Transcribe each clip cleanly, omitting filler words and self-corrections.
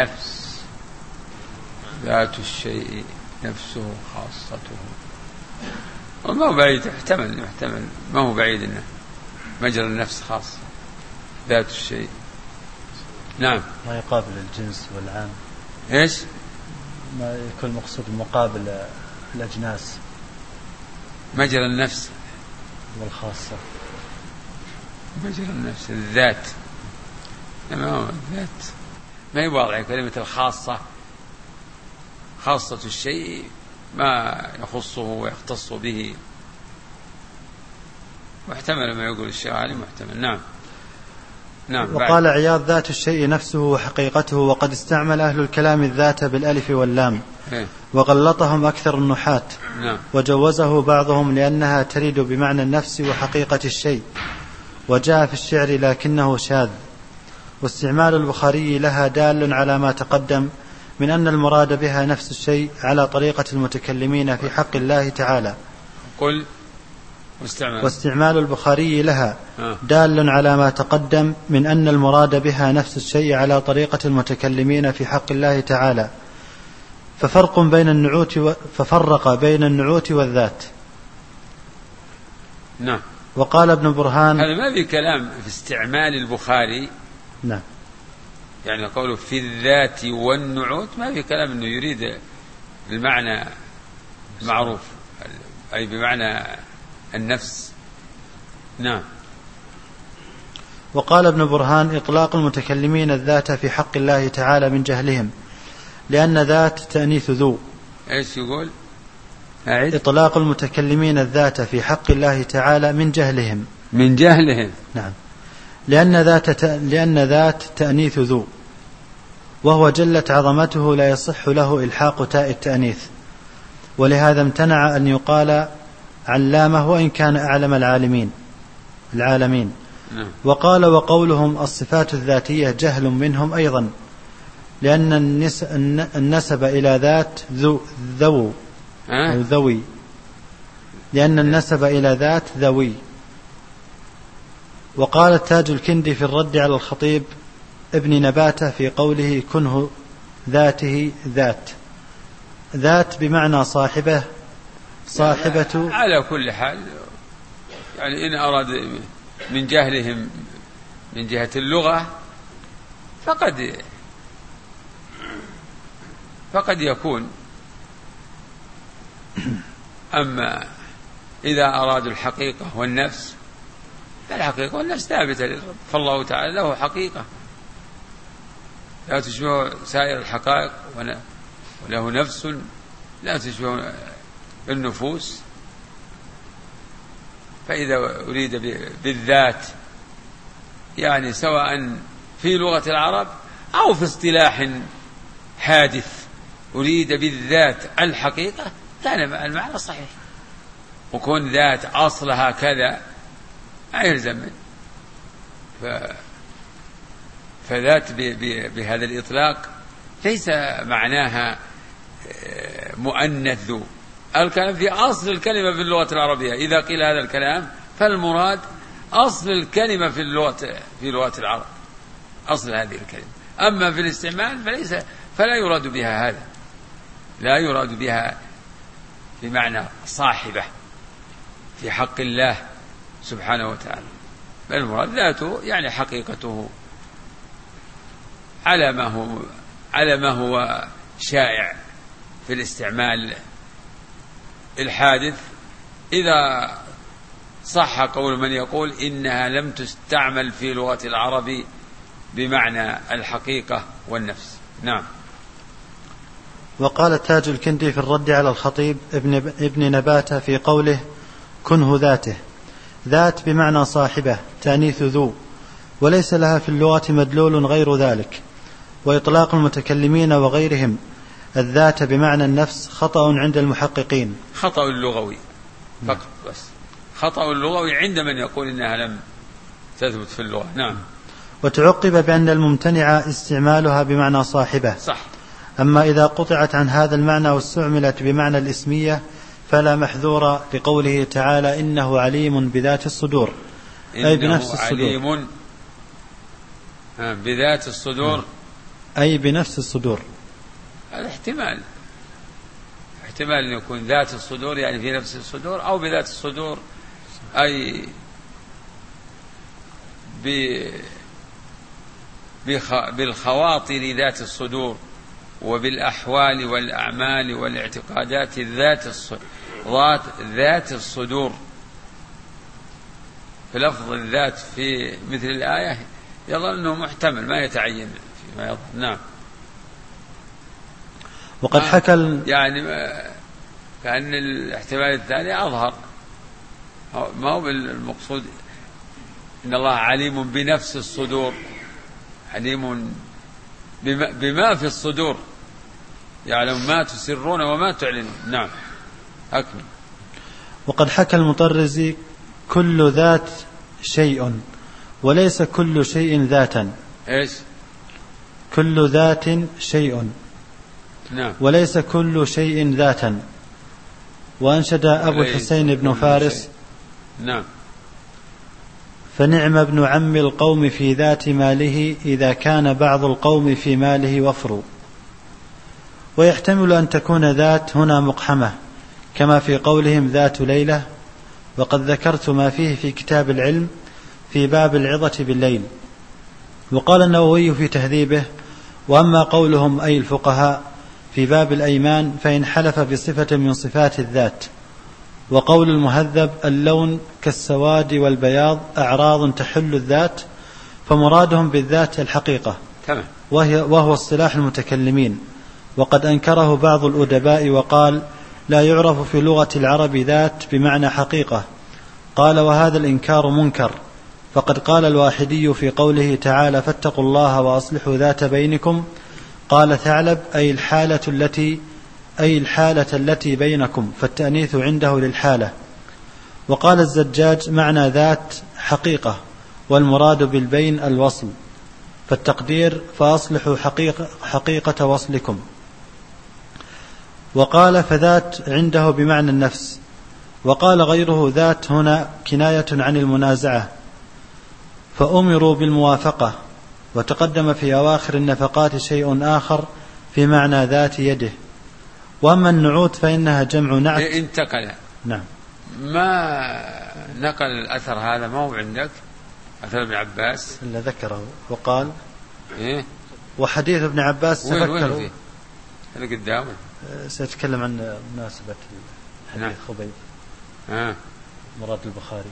النفس ذات الشيء نفسه خاصته. وما هو بعيد، يحتمل ما هو بعيد إنه مجرى النفس خاص ذات الشيء. نعم. ما يقابل الجنس والعام. إيش؟ ما يكون مقصود مقابل الأجناس. مجرى النفس والخاصة. مجرى النفس الذات. ما هو الذات ما يواضع كلمة الخاصة. خاصة الشيء ما يخصه ويختص به. محتمل ما يقول الشيخ علي، محتمل. نعم. نعم. وقال عياض: ذات الشيء نفسه وحقيقته. وقد استعمل أهل الكلام الذات بالألف واللام، وغلطهم أكثر النحاة. نعم. وجوزه بعضهم لأنها تريد بمعنى النفس وحقيقة الشيء، وجاء في الشعر لكنه شاذ. واستعمال البخاري لها دال على ما تقدم من أن المراد بها نفس الشيء على طريقة المتكلمين في حق الله تعالى. قل واستعمال البخاري لها دال على ما تقدم من أن المراد بها نفس الشيء على طريقة المتكلمين في حق الله تعالى، ففرق بين النعوت والذات. نعم. وقال ابن برهان: هذا ما في كلام في استعمال البخاري. نعم. يعني قوله في الذات والنعوت ما في كلام انه يريد المعنى المعروف، اي بمعنى النفس. نعم. وقال ابن برهان: إطلاق المتكلمين الذات في حق الله تعالى من جهلهم، لأن ذات تأنيث ذو. ايش يقول؟ إطلاق المتكلمين الذات في حق الله تعالى من جهلهم. من جهلهم. نعم. لأن ذات تأنيث ذو، وهو جلت عظمته لا يصح له إلحاق تاء التأنيث، ولهذا امتنع أن يقال علامه وإن كان أعلم العالمين. وقال: وقولهم الصفات الذاتية جهل منهم أيضا، لأن النسب إلى ذات ذوي، لأن النسب إلى ذات ذوي. وقال التاج الكندي في الرد على الخطيب ابن نباتة في قوله: كنه ذاته ذات بمعنى صاحبة. على كل حال، يعني إن أراد من جهلهم من جهة اللغة فقد يكون. أما إذا أرادوا الحقيقة والنفس فالحقيقة والنفس ثابتة للرب، فالله تعالى له حقيقة لا تشبه سائر الحقائق، وله نفس لا تشبه النفوس. فإذا أريد بالذات يعني سواء في لغة العرب أو في اصطلاح حادث أريد بالذات الحقيقة كان المعنى صحيح. وكون ذات أصلها كذا ما يلزم. فذات بهذا الإطلاق ليس معناها مؤنث ذو. الكلام في أصل الكلمة في اللغة العربية. إذا قيل هذا الكلام فالمراد أصل الكلمة في لغة العرب، أصل هذه الكلمة. أما في الاستعمال فلا يراد بها هذا، لا يراد بها بمعنى صاحبة في حق الله سبحانه وتعالى، بل المراد ذاته يعني حقيقته على ما هو شائع في الاستعمال الحادث. إذا صح قول من يقول إنها لم تستعمل في لغة العرب بمعنى الحقيقة والنفس. نعم. وقال التاج الكندي في الرد على الخطيب ابن نباتة في قوله: كنه ذاته، ذات بمعنى صاحبة تأنيث ذو، وليس لها في اللغة مدلول غير ذلك. وإطلاق المتكلمين وغيرهم الذات بمعنى النفس خطأ عند المحققين، خطأ اللغوي فقط بس، خطأ اللغوي عند من يقول إنها لم تثبت في اللغة. نعم. وتعقب بأن الممتنع استعمالها بمعنى صاحبة. صح. أما إذا قطعت عن هذا المعنى واستعملت بمعنى الإسمية فلا محذور، لقوله تعالى: إنه عليم بذات الصدور، أي بنفس الصدور. عليم بذات الصدور. أي بنفس الصدور. هذا احتمال أن يكون ذات الصدور يعني في نفس الصدور، أو بذات الصدور أي بالخواطر ذات الصدور، وبالأحوال والأعمال والاعتقادات ذات الصدور. في لفظ الذات في مثل الآية يظل أنه محتمل ما يتعين فيما يظهر. نعم. وقد حكى يعني كأن الاحتمال الثاني أظهر، ما هو بالمقصود إن الله عليم بنفس الصدور، عليم بما في الصدور، يعلم ما تسرون وما تعلنون. نعم أكمل. وقد حكى المطرزي كل ذات شيء وليس كل شيء ذاتا. إيش؟ كل ذات شيء نعم وليس كل شيء ذاتا. وأنشد أبو الحسين بن فارس نعم فنعم ابن عم القوم في ذات ماله إذا كان بعض القوم في ماله وفر. ويحتمل أن تكون ذات هنا مقحمة كما في قولهم ذات ليلة، وقد ذكرت ما فيه في كتاب العلم في باب العظة بالليل. وقال النووي في تهذيبه وأما قولهم أي الفقهاء في باب الأيمان فإن حلف بصفة من صفات الذات. وقول المهذب اللون كالسواد والبياض أعراض تحل الذات، فمرادهم بالذات الحقيقة وهو اصطلاح المتكلمين. وقد أنكره بعض الأدباء وقال لا يعرف في لغة العرب ذات بمعنى حقيقة. قال وهذا الإنكار منكر، فقد قال الواحدي في قوله تعالى فاتقوا الله وأصلحوا ذات بينكم، قال ثعلب أي الحالة التي بينكم، فالتأنيث عنده للحالة. وقال الزجاج معنى ذات حقيقة، والمراد بالبين الوصل، فالتقدير فأصلحوا حقيقة وصلكم. وقال فذات عنده بمعنى النفس. وقال غيره ذات هنا كناية عن المنازعة، فأمروا بالموافقة. وتقدم في أواخر النفقات شيء آخر في معنى ذات يده. وأما النعوت فإنها جمع نعت. انتقل نعم ما نقل الأثر هذا، ما هو عندك أثر ابن عباس إلا ذكره وقال إيه؟ وحديث ابن عباس تفكروا. وين اللي قدامه سأتكلم عن مناسبة حديث خبيب مراد البخاري.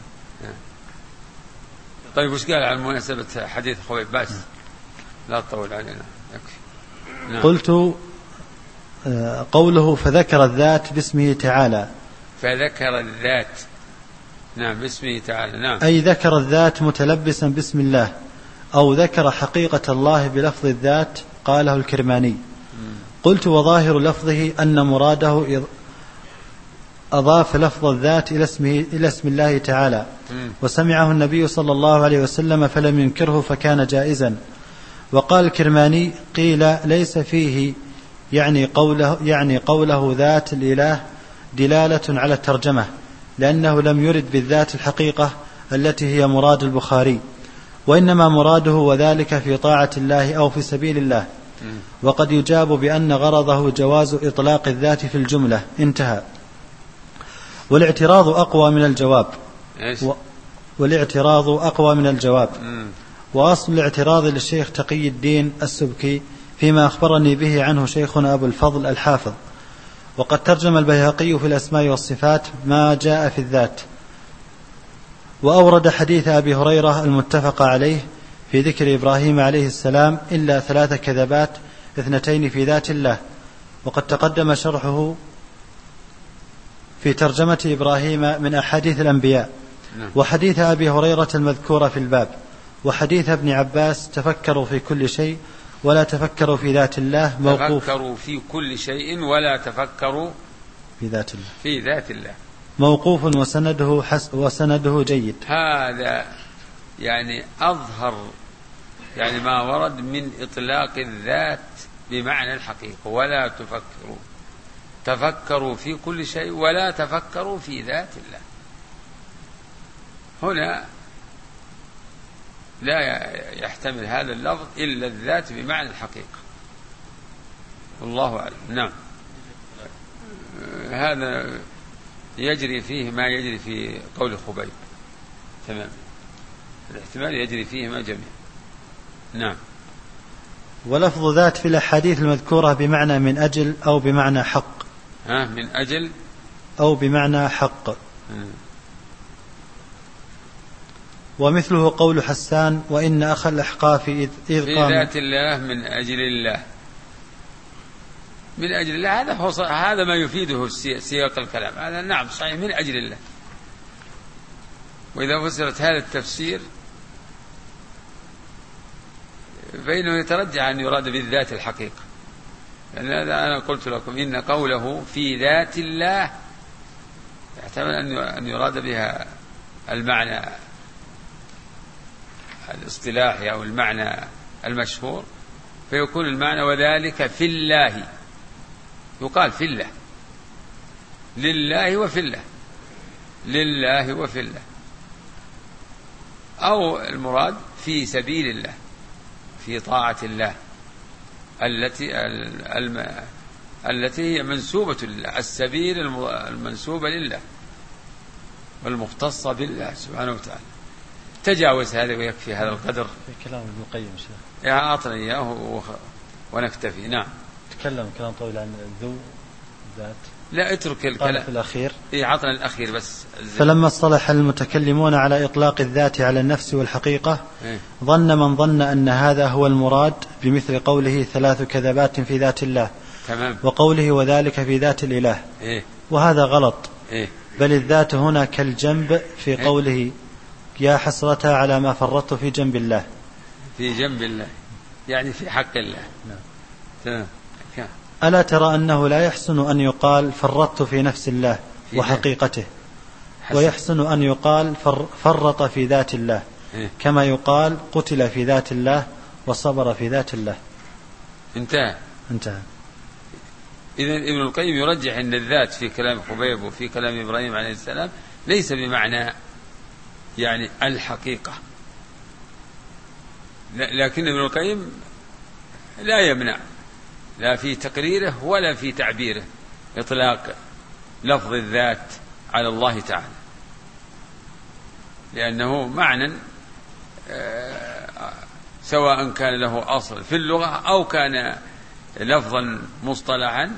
طيب وش قال عن مناسبة حديث خبيب؟ بس لا تطول علينا. قلت قوله فذكر الذات باسمه تعالى، فذكر الذات نعم باسمه تعالى. نعم أي ذكر الذات متلبسا باسم الله، أو ذكر حقيقة الله بلفظ الذات. قاله الكرماني. قلت وظاهر لفظه أن مراده أضاف لفظ الذات إلى اسم الله تعالى، وسمعه النبي صلى الله عليه وسلم فلم ينكره فكان جائزا. وقال الكرماني قيل ليس فيه يعني قوله ذات الإله دلالة على الترجمة، لأنه لم يرد بالذات الحقيقة التي هي مراد البخاري، وإنما مراده وذلك في طاعة الله أو في سبيل الله. وقد يجاب بأن غرضه جواز إطلاق الذات في الجملة. انتهى. والاعتراض أقوى من الجواب. وأصل الاعتراض للشيخ تقي الدين السبكي فيما أخبرني به عنه شيخنا أبو الفضل الحافظ. وقد ترجم البيهقي في الأسماء والصفات ما جاء في الذات، وأورد حديث أبي هريرة المتفق عليه في ذكر إبراهيم عليه السلام إلا 3 كذبات 2 في ذات الله. وقد تقدم شرحه في ترجمة إبراهيم من أحاديث الأنبياء. وحديث أبي هريرة المذكورة في الباب، وحديث ابن عباس تفكروا في كل شيء ولا تفكروا في ذات الله موقوف. تفكروا في كل شيء ولا تفكروا في ذات الله موقوف وسنده جيد. هذا يعني أظهر يعني ما ورد من إطلاق الذات بمعنى الحقيقة. ولا تفكروا في كل شيء ولا تفكروا في ذات الله. هنا لا يحتمل هذا اللفظ إلا الذات بمعنى الحقيقة. والله أعلم. نعم. هذا يجري فيه ما يجري في قول خبيب تمام، الاحتمال يجري فيهما جميعا. نعم. ولفظ ذات في الأحاديث المذكورة بمعنى من أجل أو بمعنى حق. من أجل أو بمعنى حق. ومثله قول حسان وإن أخ الأحقاف إذ في ذات الله من أجل الله، من أجل الله، هذا ما يفيده سياق الكلام هذا. نعم صحيح، من أجل الله. وإذا فسرت هذا التفسير فإنه يترجح أن يراد بالذات الحقيقة، لأن هذا أنا قلت لكم إن قوله في ذات الله يحتمل أن يراد بها المعنى الاصطلاحي أو المعنى المشهور، فيكون المعنى وذلك في الله، يقال في الله، لله وفي الله، لله وفي الله، أو المراد في سبيل الله، في طاعة الله التي هي منسوبة لله، السبيل المنسوبة لله والمختصة بالله سبحانه وتعالى. تجاوز هذا ويكفي هذا القدر. في كلام ابن القيم أعطني إياه ونكتفي. نعم. تكلم كلام طويل عن ذو ذات. لا اترك الكلام في الأخير. عطنا الأخير بس. فلما اصطلح المتكلمون على إطلاق الذات على النفس والحقيقة ظن من ظن أن هذا هو المراد بمثل قوله 3 كذبات في ذات الله تمام، وقوله وذلك في ذات الإله وهذا غلط. بل الذات هنا كالجنب في قوله يا حسرة على ما فرطت في جنب الله، في جنب الله يعني في حق الله. تمام. ألا ترى أنه لا يحسن أن يقال فرطت في نفس الله وحقيقته، ويحسن أن يقال فرط في ذات الله، كما يقال قتل في ذات الله وصبر في ذات الله. انتهى. إذن ابن القيم يرجح أن الذات في كلام خبيب وفي كلام إبراهيم عليه السلام ليس بمعنى يعني الحقيقة، لكن ابن القيم لا يمنع لا في تقريره ولا في تعبيره إطلاق لفظ الذات على الله تعالى، لأنه معنى سواء كان له أصل في اللغة أو كان لفظا مصطلحا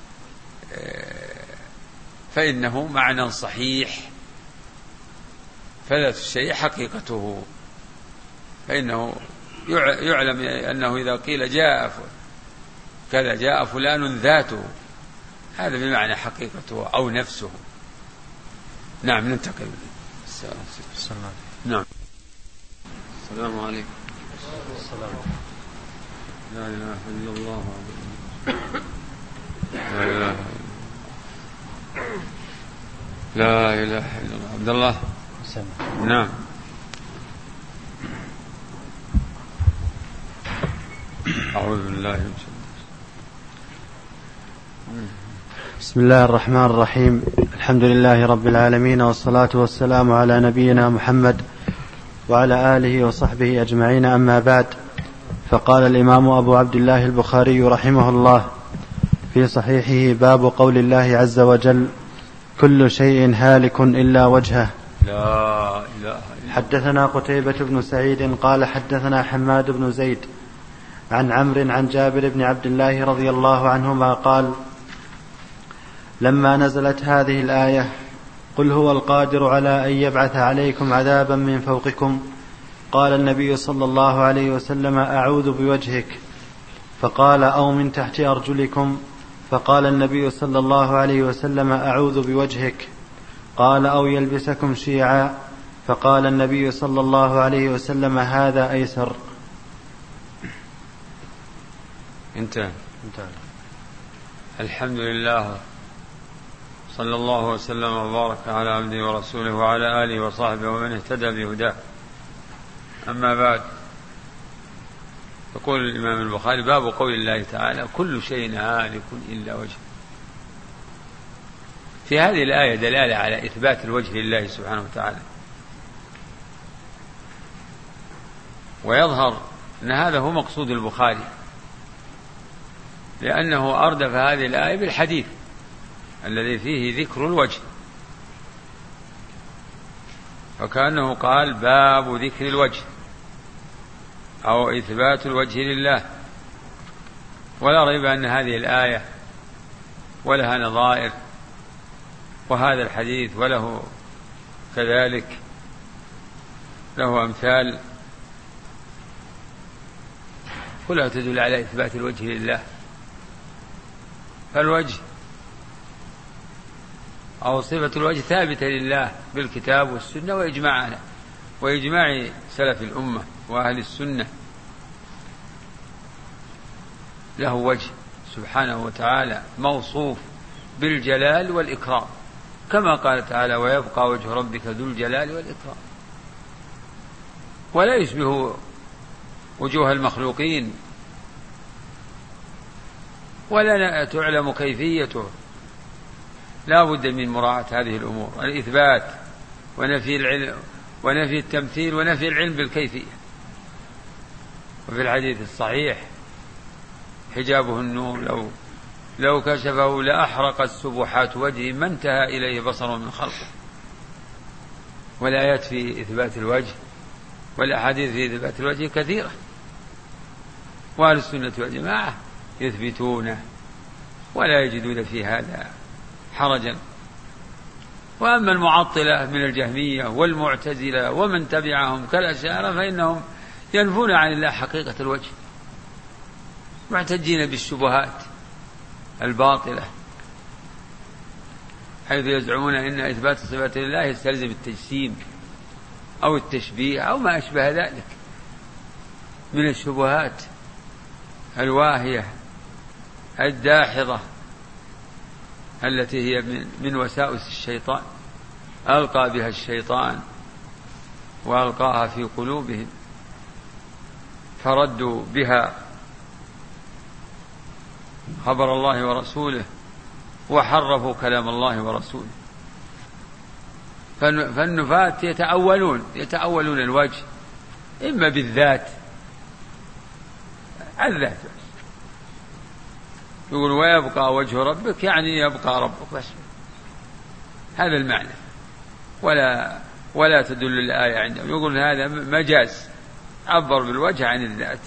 فإنه معنى صحيح. فذات الشيء حقيقته، فإنه يعلم أنه إذا قيل جاء فلان ذاته، هذا بمعنى حقيقته أو نفسه. نعم. ننتقل. نعم. السلام عليكم. لا إله إلا الله، لا إله إلا الله. عبد الله. نعم. أعوذ بالله من الشيطان. بسم الله الرحمن الرحيم. الحمد لله رب العالمين، والصلاة والسلام على نبينا محمد وعلى آله وصحبه أجمعين. أما بعد، فقال الإمام أبو عبد الله البخاري رحمه الله في صحيحه: باب قول الله عز وجل: كل شيء هالك إلا وجهه. لا إله إلا. حدثنا قتيبة بن سعيد قال حدثنا حماد بن زيد عن عمرو عن جابر بن عبد الله رضي الله عنهما قال: لما نزلت هذه الآية: قل هو القادر على أن يبعث عليكم عذابا من فوقكم، قال النبي صلى الله عليه وسلم: أعوذ بوجهك، فقال: أو من تحت أرجلكم، فقال النبي صلى الله عليه وسلم: أعوذ بوجهك، قال: أو يلبسكم شيعا، فقال النبي صلى الله عليه وسلم: هذا أيسر. انتهى. الحمد لله، صلى الله وسلم وبارك على عبده ورسوله وعلى آله وصحبه ومن اهتدى بهداه. أما بعد، يقول الإمام البخاري: باب قول الله تعالى: كل شيء هالك إلا وجهه. في هذه الآية دلالة على إثبات الوجه لله سبحانه وتعالى، ويظهر أن هذا هو مقصود البخاري، لأنه أردف هذه الآية بالحديث الذي فيه ذكر الوجه، فكأنه قال باب ذكر الوجه أو إثبات الوجه لله. ولا ريب أن هذه الآية ولها نظائر، وهذا الحديث وله كذلك له أمثال كلها تدل على إثبات الوجه لله. فالوجه أو صفة الوجه ثابتة لله بالكتاب والسنة وإجماع سلف الأمة وأهل السنة. له وجه سبحانه وتعالى موصوف بالجلال والإكرام، كما قال تعالى ويبقى وجه ربك ذو الجلال والإكرام، ولا يشبه وجوه المخلوقين ولا تعلم كيفيته. لا بد من مراعاة هذه الأمور، الإثبات ونفي العلم ونفي التمثيل ونفي العلم بالكيفية. وفي الحديث الصحيح حجابه النور لو كشفه لأحرق السبحات وجهه ما انتهى إليه بصره من خلقه. والآيات في إثبات الوجه والأحاديث في إثبات الوجه كثيرة، وأهل السنة والجماعة يثبتونه ولا يجدون في هذا حرجا. وأما المعطلة من الجهمية والمعتزلة ومن تبعهم كالأشاعرة فإنهم ينفون عن الله حقيقة الوجه، معتجين بالشبهات الباطلة، حيث يزعمون أن إثبات صفات الله يستلزم التجسيم أو التشبيه أو ما أشبه ذلك من الشبهات الواهية الداحضة التي هي من وساوس الشيطان ألقى بها الشيطان وألقاها في قلوبهم فردوا بها خبر الله ورسوله وحرفوا كلام الله ورسوله. فالنفاة يتأولون الوجه إما بالذات، الذات يقول ويبقى وجه ربك يعني يبقى ربك بس، هذا المعنى. ولا تدل الآية عندهم، يقول هذا مجاز عبر بالوجه عن الذات،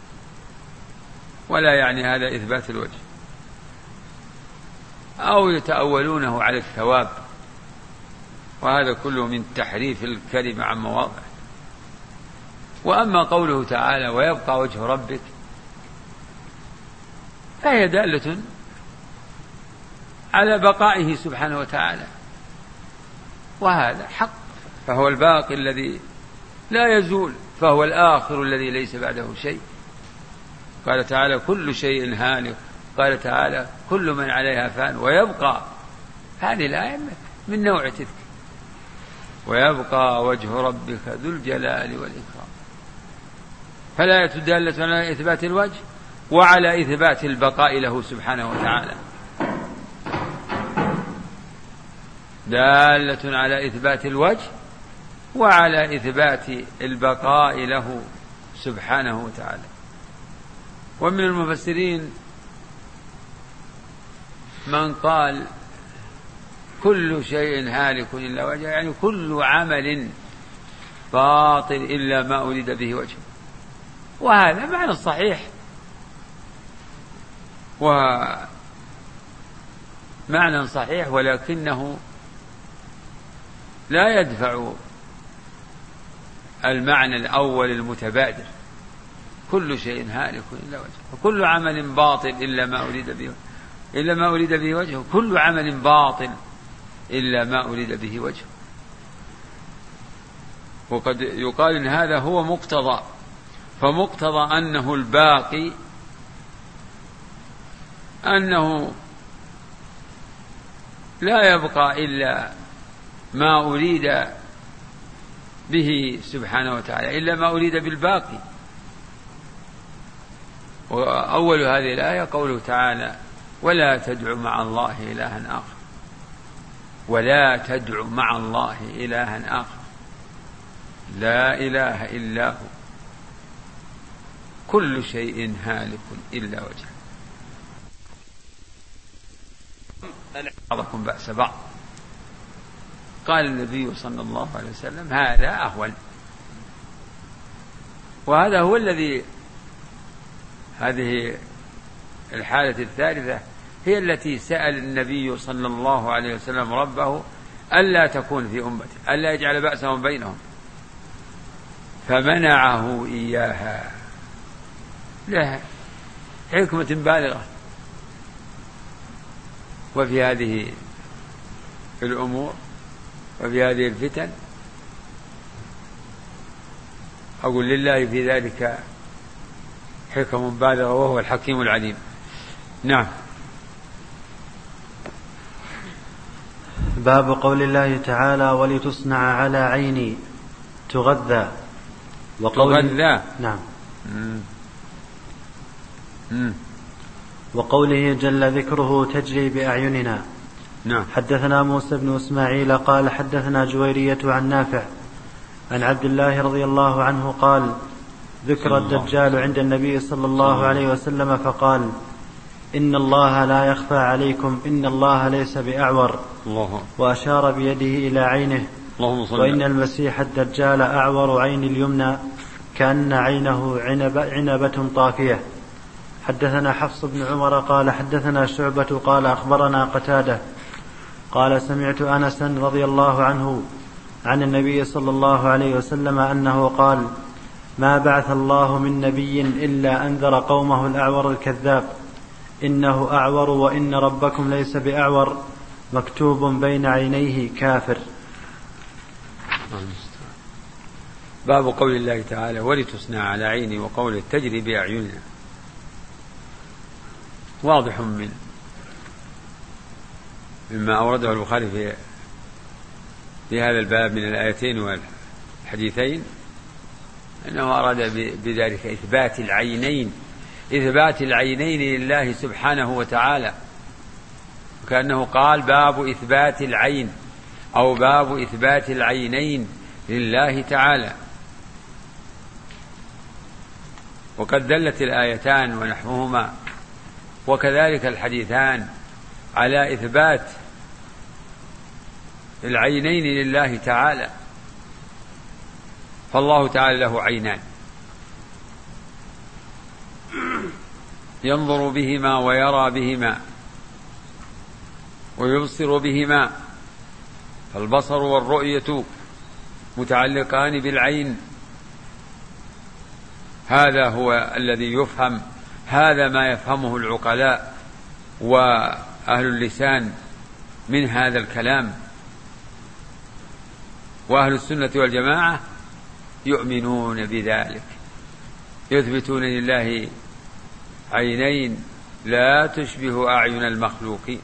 ولا يعني هذا إثبات الوجه. أو يتأولونه على الثواب، وهذا كله من تحريف الكلمة عن مواضعه. وأما قوله تعالى ويبقى وجه ربك فهي دالة على بقائه سبحانه وتعالى، وهذا حق، فهو الباقي الذي لا يزول، فهو الآخر الذي ليس بعده شيء. قال تعالى كل شيء هالك، قال تعالى كل من عليها فان ويبقى. هذه الآية من نوع تلك، ويبقى وجه ربك ذو الجلال والإكرام. فالآية دالة على إثبات الوجه وعلى إثبات البقاء له سبحانه وتعالى، دالة على إثبات الوجه وعلى إثبات البقاء له سبحانه وتعالى. ومن المفسرين من قال كل شيء هالك إلا وجهه، يعني كل عمل باطل إلا ما أريد به وجهه، وهذا معنى صحيح ومعنى صحيح، ولكنه لا يدفع المعنى الأول المتبادر كل شيء هالك إلا وجهه، وكل عمل باطل إلا ما أريد به وجهه، كل عمل باطل إلا ما أريد به وجهه. وقد يقال إن هذا هو مقتضى، فمقتضى أنه الباقي أنه لا يبقى إلا ما أريد به سبحانه وتعالى، إلا ما أريد بالباقي. وأول هذه الآية قوله تعالى ولا تدع مع الله إلها آخر، ولا تدع مع الله إلها آخر، لا إله إلا هو، كل شيء هالك إلا وجهه. بعضكم بأس بعض. قال النبي صلى الله عليه وسلم هذا أهون. وهذا هو الذي هذه الحالة الثالثة هي التي سأل النبي صلى الله عليه وسلم ربه ألا تكون في أمته، ألا يجعل بأسهم بينهم، فمنعه إياها لها حكمة بالغة. وفي هذه الأمور وفي هذه الفتن أقول لله في ذلك حكم بالغة وهو الحكيم العليم. نعم. باب قول الله تعالى ولتصنع على عيني تغذى. تغذى. نعم. وقوله جل ذكره تجري بأعيننا. نعم. حدثنا موسى بن إسماعيل قال حدثنا جويرية عن نافع عن عبد الله رضي الله عنه قال ذكر الدجال عند النبي صلى الله عليه وسلم فقال إن الله لا يخفى عليكم إن الله ليس بأعور، وأشار بيده إلى عينه، وإن المسيح الدجال أعور عين اليمنى كأن عينه عنبة طافية. حدثنا حفص بن عمر قال حدثنا شعبة قال أخبرنا قتادة قال سمعت أنسا رضي الله عنه عن النبي صلى الله عليه وسلم أنه قال ما بعث الله من نبي إلا أنذر قومه الأعور الكذاب إنه أعور وإن ربكم ليس بأعور مكتوب بين عينيه كافر. باب قول الله تعالى ولتصنع على عيني وقول تجري بأعيننا. واضح مما أورده البخاري في هذا الباب من الآيتين والحديثين أنه أراد بذلك إثبات العينين لله سبحانه وتعالى، كأنه قال باب إثبات العين أو باب إثبات العينين لله تعالى. وقد دلت الآيتان ونحوهما وكذلك الحديثان على إثبات العينين لله تعالى. فالله تعالى له عينان ينظر بهما ويرى بهما ويبصر بهما، فالبصر والرؤية متعلقان بالعين. هذا هو الذي يفهم، هذا ما يفهمه العقلاء وأهل اللسان من هذا الكلام. وأهل السنة والجماعة يؤمنون بذلك، يثبتون لله عينين لا تشبه أعين المخلوقين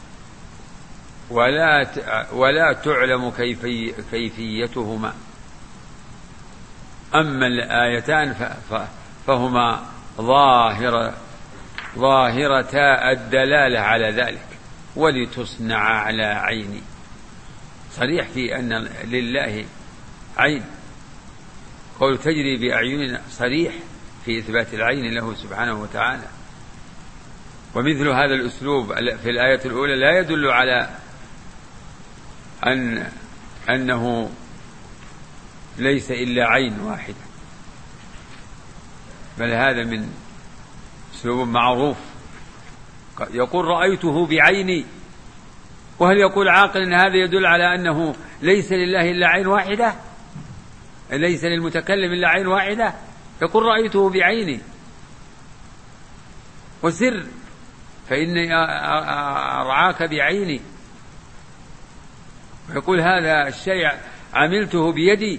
ولا تعلم كيفيتهما. أما الآيتان فهما ظاهرتا الدلالة على ذلك. ولتصنع على عيني صريح في أن لله عين، قول تجري بأعيننا صريح في إثبات العين له سبحانه وتعالى. ومثل هذا الأسلوب في الآية الأولى لا يدل على أنه ليس إلا عين واحدة، بل هذا من أسلوب معروف. يقول رأيته بعيني، وهل يقول عاقل أن هذا يدل على أنه ليس لله إلا عين واحدة، ليس للمتكلم إلا عين واحدة؟ يقول رأيته بعيني وسر فإني أرعاك بعيني، ويقول هذا الشيء عملته بيدي،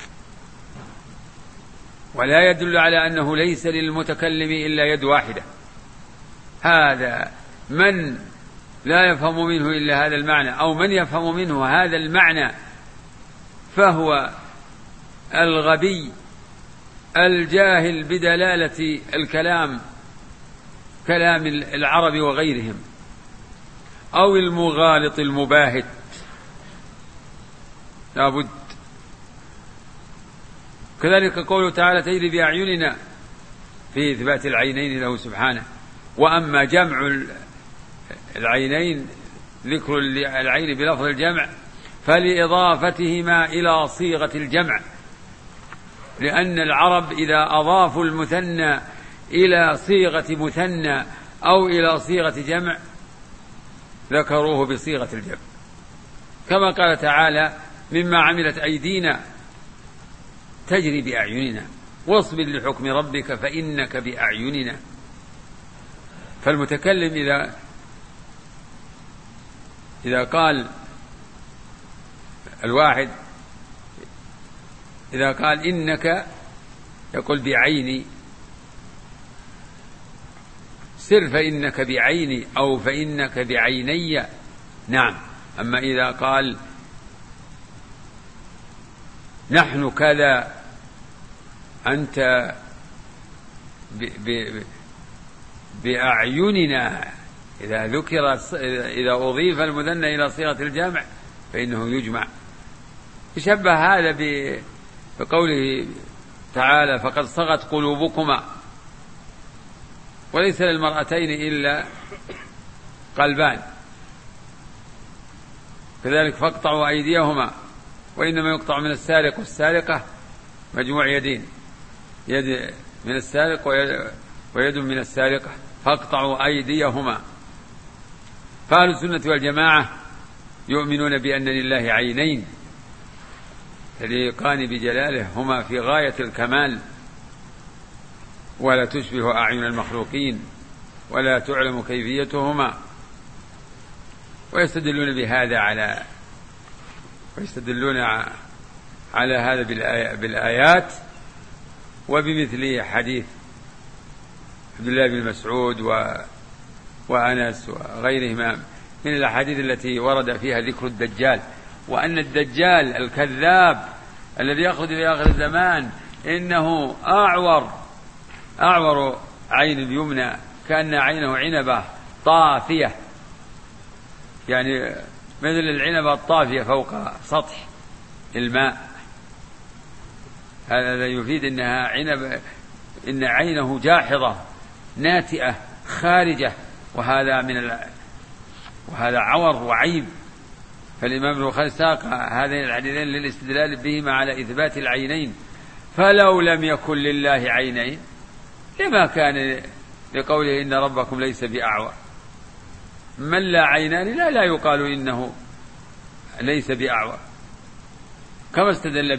ولا يدل على أنه ليس للمتكلم إلا يد واحدة. هذا من لا يفهم منه إلا هذا المعنى، أو من يفهم منه هذا المعنى فهو الغبي الجاهل بدلالة الكلام، كلام العرب وغيرهم، أو المغالط المباهت. لابد. كذلك قوله تعالى تجري بأعيننا في إثبات العينين له سبحانه. وأما جمع العينين ذكر العين بلفظ الجمع فلإضافتهما إلى صيغة الجمع، لأن العرب إذا أضافوا المثنى إلى صيغة مثنى أو إلى صيغة جمع ذكروه بصيغة الجمع، كما قال تعالى مما عملت أيدينا تجري بأعيننا واصبر لحكم ربك فإنك بأعيننا. فالمتكلم إذا قال الواحد إذا قال إنك يقول بعيني سر فإنك بعيني أو فإنك بعيني، نعم. أما إذا قال نحن كذا أنت بأعيننا، إذا أضيف المثنى إلى صيغة الجمع فإنه يجمع. يشبه هذا بقوله تعالى فقد صغت قلوبكما، وليس للمرأتين إلا قلبان، كذلك فاقطعوا أيديهما، وإنما يقطع من السارق والسارقة مجموع يدين، يد من السارق ويد من السارقة، فاقطعوا أيديهما. فأهل السنة والجماعة يؤمنون بأن لله عينين تليقان بجلاله، هما في غاية الكمال ولا تشبه أعين المخلوقين ولا تعلم كيفيتهما، ويستدلون بهذا على هذا بالآيات وبمثل حديث عبد الله بن مسعود وأنس وغيرهما من الأحاديث التي ورد فيها ذكر الدجال، وأن الدجال الكذاب الذي يخرج في آخر الزمان إنه أعور عين اليمنى كأن عينه عنبة طافية، يعني مثل العنبة الطافية فوق سطح الماء. هذا يفيد إن عينه جاحظة ناتئة خارجة، وهذا عور وعيب. فالإمام البخاري ساق هذين الحديثين للاستدلال بهما على إثبات العينين، فلو لم يكن لله عينين لما كان لقوله إن ربكم ليس بأعور. من لا عينان لا يقال إنه ليس بأعور، كما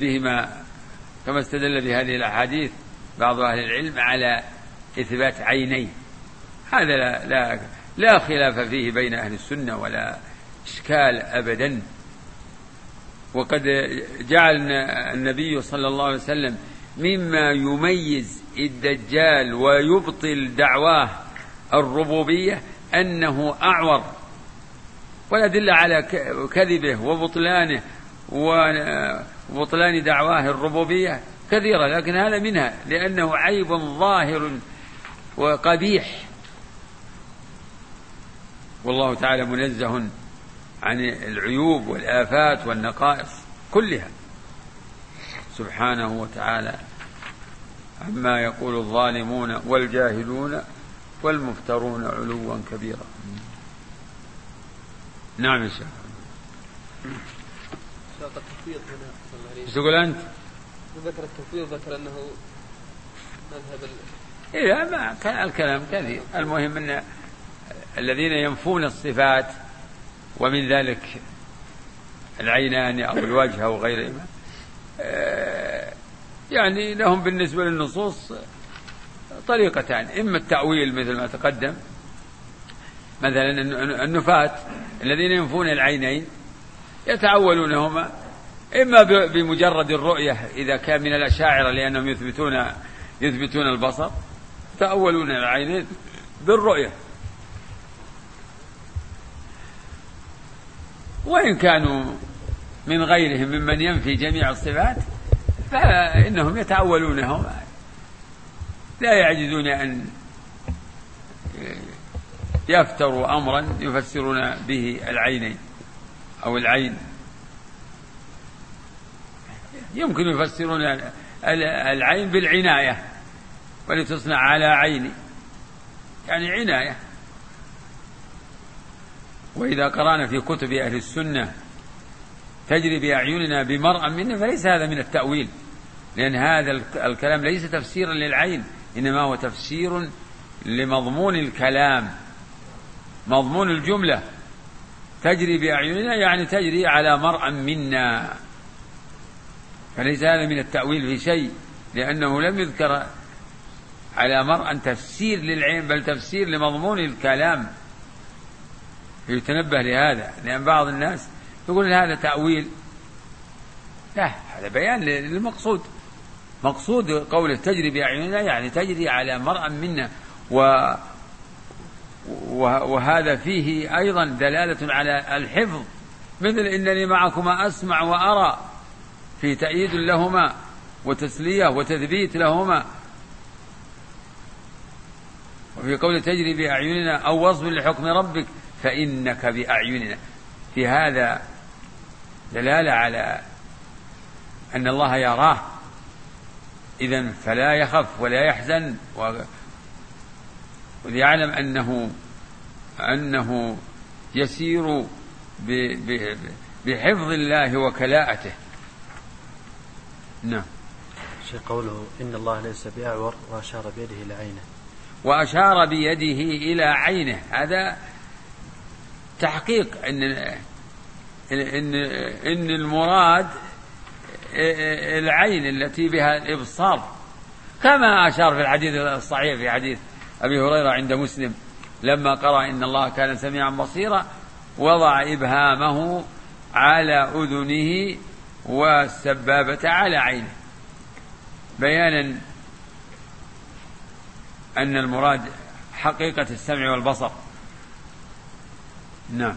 استدل بهذه الأحاديث بعض أهل العلم على إثبات عينين. هذا لا خلاف فيه بين أهل السنة ولا إشكال أبدا. وقد جعل النبي صلى الله عليه وسلم مما يميز الدجال ويبطل دعواه الربوبية أنه أعور، والأدلة على كذبه وبطلانه وبطلان دعواه الربوبية كثيرة، لكن هذا منها لأنه عيب ظاهر وقبيح، والله تعالى منزه عن العيوب والآفات والنقائص كلها سبحانه وتعالى عما يقول الظالمون والجاهلون والمفترون علوا كبيرا. نعم يا شيخ. ايش تقول أنت؟ ذكر التفويض، ذكر أنه مذهب ما الكلام كثير. المهم أن الذين ينفون الصفات ومن ذلك العينان أو الوجه أو غيرهما يعني لهم بالنسبة للنصوص طريقتان: إما التأويل مثل ما تقدم، مثلا النفاة الذين ينفون العينين يتأولونهما إما بمجرد الرؤية إذا كان من الأشاعرة لأنهم يثبتون البصر، يتأولون العينين بالرؤية. وإن كانوا من غيرهم ممن ينفي جميع الصفات فإنهم يتأولونهم، لا يعجزون أن يفتروا أمرا يفسرون به العينين أو العين. يمكن يفسرون العين بالعناية، ولتصنع على عيني، يعني عناية. وإذا قرأنا في كتب أهل السنة تجري بأعيننا بمرأ منا فليس هذا من التأويل، لأن هذا الكلام ليس تفسيرا للعين، إنما هو تفسير لمضمون الكلام، مضمون الجملة. تجري بأعيننا يعني تجري على مرأ منا، فليس هذا من التأويل في شيء، لأنه لم يذكر على مرأ تفسير للعين بل تفسير لمضمون الكلام. يتنبه لهذا، لأن بعض الناس يقول هذا تأويل، لا، هذا بيان للمقصود. مقصود قوله تجري بأعيننا يعني تجري على مرأ منا، وهذا فيه أيضا دلالة على الحفظ، مثل إنني معكما أسمع وأرى، في تأييد لهما وتسلية وتثبيت لهما. وفي قول تجري بأعيننا أو وصف لحكم ربك فإنك بأعيننا، في هذا دلالة على أن الله يراه، إذن فلا يخف ولا يحزن، ويعلم أنه يسير بحفظ الله وكلاءته. نعم. شيء قوله إن الله ليس بأعور وأشار بيده إلى عينه، وأشار بيده إلى عينه، هذا تحقيق إن المراد العين التي بها الإبصار، كما أشار في الحديث الصحيح في حديث أبي هريرة عند مسلم لما قرأ إن الله كان سميعا بصيرا وضع إبهامه على أذنه والسبابة على عينه، بيانا أن المراد حقيقة السمع والبصر. نعم.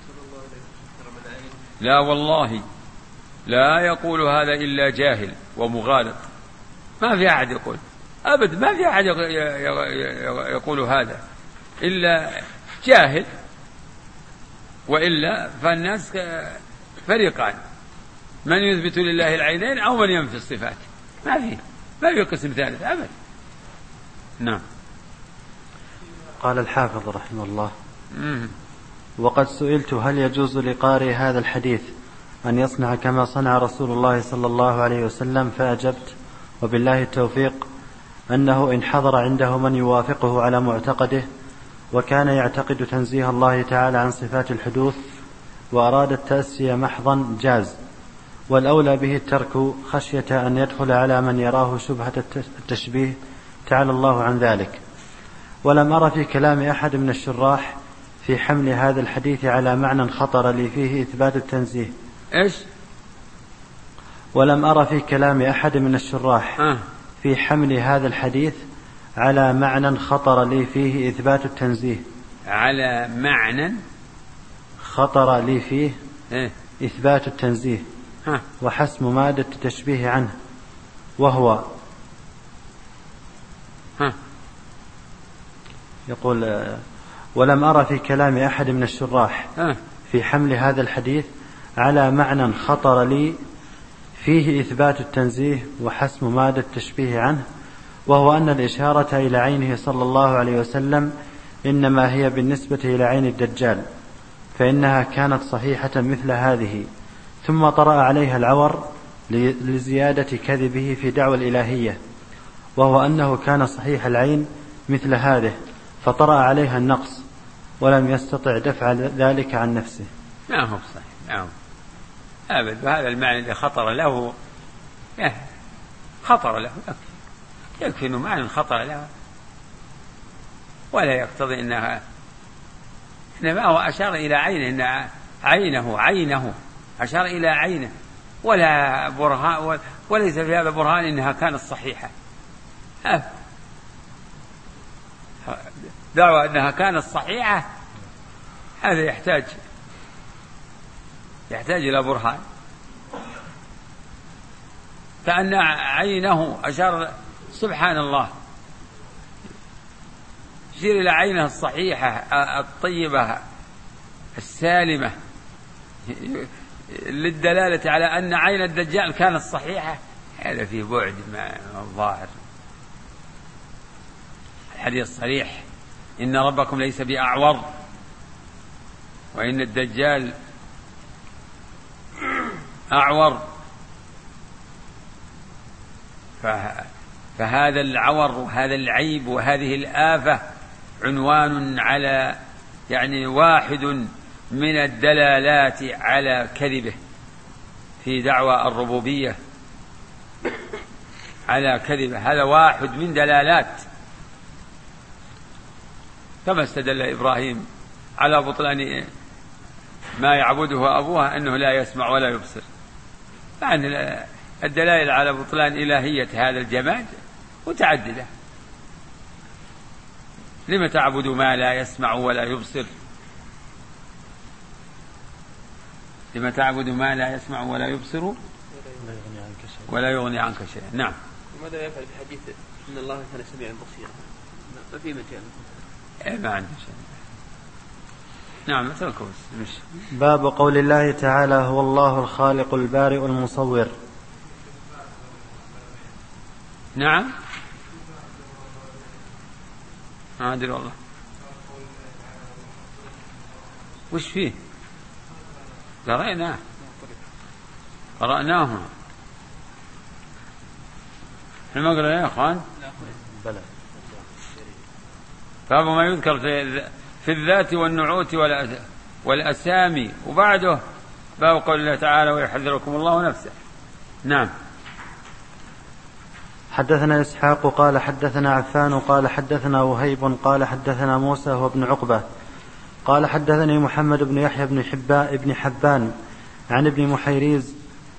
لا والله لا يقول هذا إلا جاهل ومغالط، ما في أحد يقول أبد، ما في أحد يقول هذا إلا جاهل، وإلا فالناس فريقان، من يثبت لله العينين أو من ينفي الصفات، ما في قسم ثالث أبد. نعم. قال الحافظ رحمه الله: وقد سئلت هل يجوز لقارئ هذا الحديث أن يصنع كما صنع رسول الله صلى الله عليه وسلم، فأجبت وبالله التوفيق أنه إن حضر عنده من يوافقه على معتقده وكان يعتقد تنزيه الله تعالى عن صفات الحدوث وأراد التأسي محضا جاز، والأولى به الترك خشية أن يدخل على من يراه شبهة التشبيه تعالى الله عن ذلك. ولم أرى في كلام أحد من الشراح في حمل هذا الحديث على معنى خطر لي فيه إثبات التنزيه. إيش؟ ولم أرى في كلام أحد من الشراح في حمل هذا الحديث على معنى خطر لي فيه إثبات التنزيه. على معنى خطر لي فيه إثبات التنزيه وحسم مادة التشبيه عنه، وهو يقول: ولم أرى في كلام أحد من الشراح في حمل هذا الحديث على معنى خطر لي فيه إثبات التنزيه وحسم مادة التشبيه عنه، وهو أن الإشارة إلى عينه صلى الله عليه وسلم إنما هي بالنسبة إلى عين الدجال، فإنها كانت صحيحة مثل هذه، ثم طرأ عليها العور لزيادة كذبه في دعوى الإلهية، وهو أنه كان صحيح العين مثل هذه فطرأ عليها النقص ولم يستطع دفع ذلك عن نفسه. ما هو صحيح، نعم أبد. وهذا المعنى اللي خطر له يكفي أنه معنى خطر له، ولا يقتضي إنما هو أشار إلى عينه، إن عينه أشار إلى عينه، ولا برهان، وليس في هذا برهان إنها كانت صحيحة. دعوة أنها كانت صحيحة هذا يحتاج إلى برهان، كأن عينه أشار، سبحان الله، يشير إلى عينه الصحيحة الطيبة السالمة للدلالة على أن عين الدجال كانت صحيحة. هذا فيه بعد ما الظاهر. الحديث الصريح إن ربكم ليس بأعور وإن الدجال أعور، فهذا العور وهذا العيب وهذه الآفة عنوان على واحد من الدلالات على كذبه في دعوى الربوبية، على كذبه. هذا واحد من دلالات، كما استدل إبراهيم على بطلان ما يعبده أبوه أنه لا يسمع ولا يبصر. يعني الدلائل على بطلان إلهية هذا الجماد متعددة. لم تعبد ما لا يسمع ولا يبصر؟ لم تعبد ما لا يسمع ولا يبصر ولا يغني عنك شيئا. نعم. وماذا يفعل في حديث إن الله كان سميعا بصيرا؟ ما في مجال. ما عنده شيء. نعم اتركوا بس. باب قول الله تعالى هو الله الخالق البارئ المصور. نعم ما أدري والله وش فيه. قرأناه. ما قرأنا يا أخوان؟ بلى. باب ما يذكر في الذات والنعوت والأسامي، وبعده باب قول الله تعالى ويحذركم الله نفسه. نعم. حدثنا إسحاق قال حدثنا عفان قال حدثنا وهيب قال حدثنا موسى هو ابن عقبة قال حدثني محمد بن يحيى بن حبان عن ابن محيريز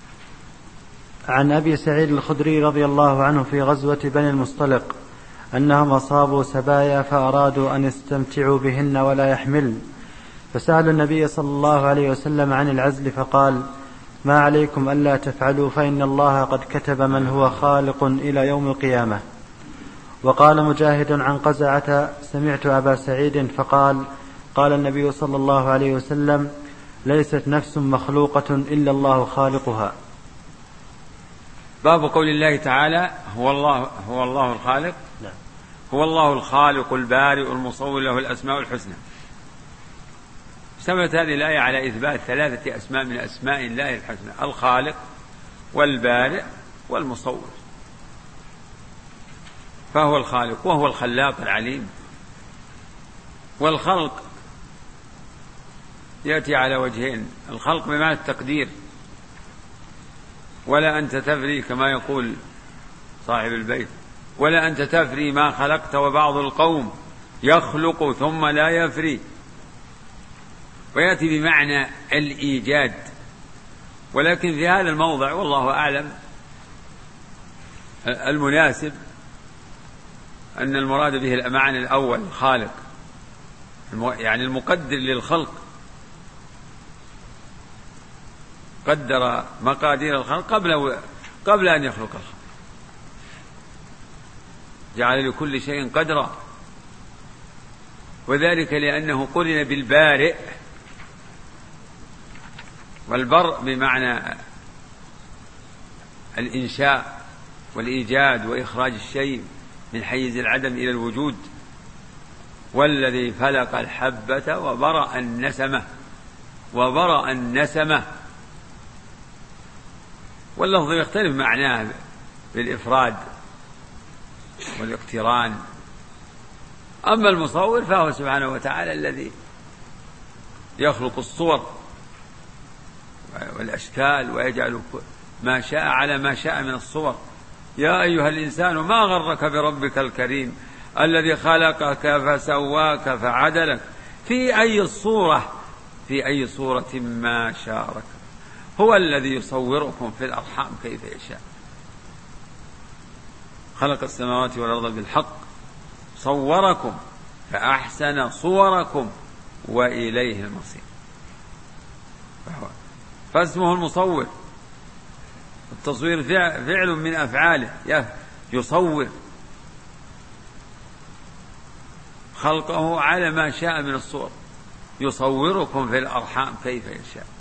عن أبي سعيد الخدري رضي الله عنه في غزوة بني المصطلق أنهم أصابوا سبايا فأرادوا أن يستمتعوا بهن ولا يحملن، فسألوا النبي صلى الله عليه وسلم عن العزل فقال ما عليكم ألا تفعلوا فإن الله قد كتب من هو خالق إلى يوم القيامة. وقال مجاهد عن قزعة سمعت أبا سعيد فقال قال النبي صلى الله عليه وسلم ليست نفس مخلوقة إلا الله خالقها. باب قول الله تعالى هو الله الخالق. لا. هو الله الخالق البارئ المصور له الأسماء الحسنى. اشتملت هذه الآية على إثبات 3 أسماء من أسماء الله الحسنى: الخالق والبارئ والمصور. فهو الخالق وهو الخلاق العليم. والخلق يأتي على وجهين: الخلق بمعنى التقدير، ولا أنت تفري كما يقول صاحب البيت، ولا أنت تفري ما خلقت وبعض القوم يخلق ثم لا يفري. ويأتي بمعنى الإيجاد، ولكن في هذا الموضع والله أعلم المناسب أن المراد به المعنى الأول الخالق، يعني المقدر للخلق، قدر مقادير الخلق قبل أن يخلق الخلق، جعل لكل شيء قدرا. وذلك لأنه قرن بالبارئ، والبرء بمعنى الإنشاء والإيجاد وإخراج الشيء من حيز العدم إلى الوجود. والذي فلق الحبة وبرأ النسمة. واللفظ يختلف معناه بالإفراد والاقتران. أما المصور فهو سبحانه وتعالى الذي يخلق الصور والأشكال ويجعل ما شاء على ما شاء من الصور. يا أيها الإنسان ما غرك بربك الكريم الذي خلقك فسواك فعدلك في أي صورة ما شاء ركب. هو الذي يصوركم في الأرحام كيف يشاء. خلق السماوات والأرض بالحق صوركم فأحسن صوركم وإليه المصير. فاسمه المصور. التصوير فعل من أفعاله، يصور خلقه على ما شاء من الصور. يصوركم في الأرحام كيف يشاء.